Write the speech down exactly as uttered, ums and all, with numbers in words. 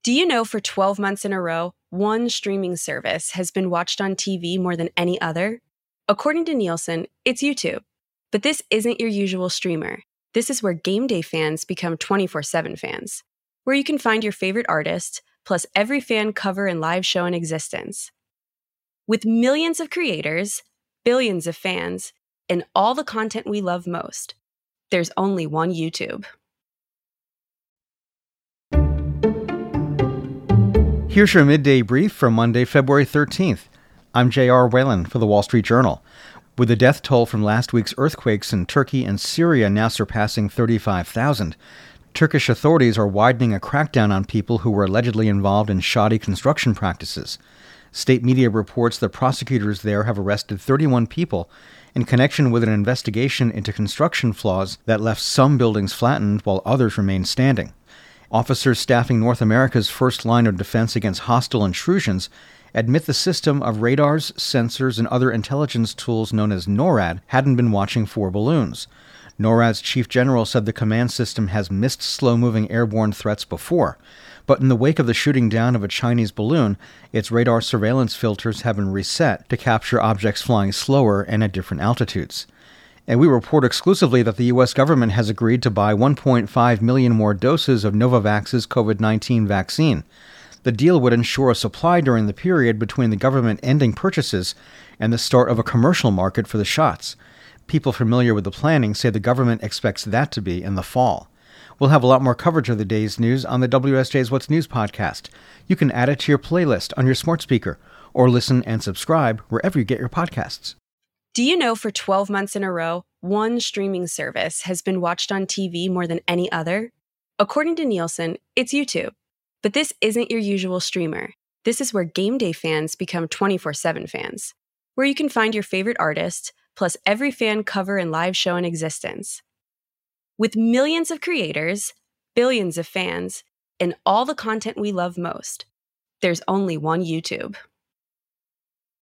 Do you know for twelve months in a row, one streaming service has been watched on T V more than any other? According to Nielsen, it's YouTube. But this isn't your usual streamer. This is where game day fans become twenty-four seven fans, where you can find your favorite artist, plus every fan cover and live show in existence. With millions of creators, billions of fans, and all the content we love most, there's only one YouTube. Here's your midday brief for Monday, February thirteenth. I'm J R Whalen for The Wall Street Journal. With the death toll from last week's earthquakes in Turkey and Syria now surpassing thirty-five thousand, Turkish authorities are widening a crackdown on people who were allegedly involved in shoddy construction practices. State media reports that prosecutors there have arrested thirty-one people in connection with an investigation into construction flaws that left some buildings flattened while others remained standing. Officers staffing North America's first line of defense against hostile intrusions admit the system of radars, sensors, and other intelligence tools known as NORAD hadn't been watching for balloons. NORAD's chief general said the command system has missed slow-moving airborne threats before, but in the wake of the shooting down of a Chinese balloon, its radar surveillance filters have been reset to capture objects flying slower and at different altitudes. And we report exclusively that the U S government has agreed to buy one point five million more doses of Novavax's COVID nineteen vaccine. The deal would ensure a supply during the period between the government ending purchases and the start of a commercial market for the shots. People familiar with the planning say the government expects that to be in the fall. We'll have a lot more coverage of the day's news on the W S J's What's News podcast. You can add it to your playlist on your smart speaker or listen and subscribe wherever you get your podcasts. Do you know for twelve months in a row, one streaming service has been watched on T V more than any other? According to Nielsen, it's YouTube. But this isn't your usual streamer. This is where game day fans become twenty-four seven fans, where you can find your favorite artist, plus every fan cover and live show in existence. With millions of creators, billions of fans, and all the content we love most, there's only one YouTube.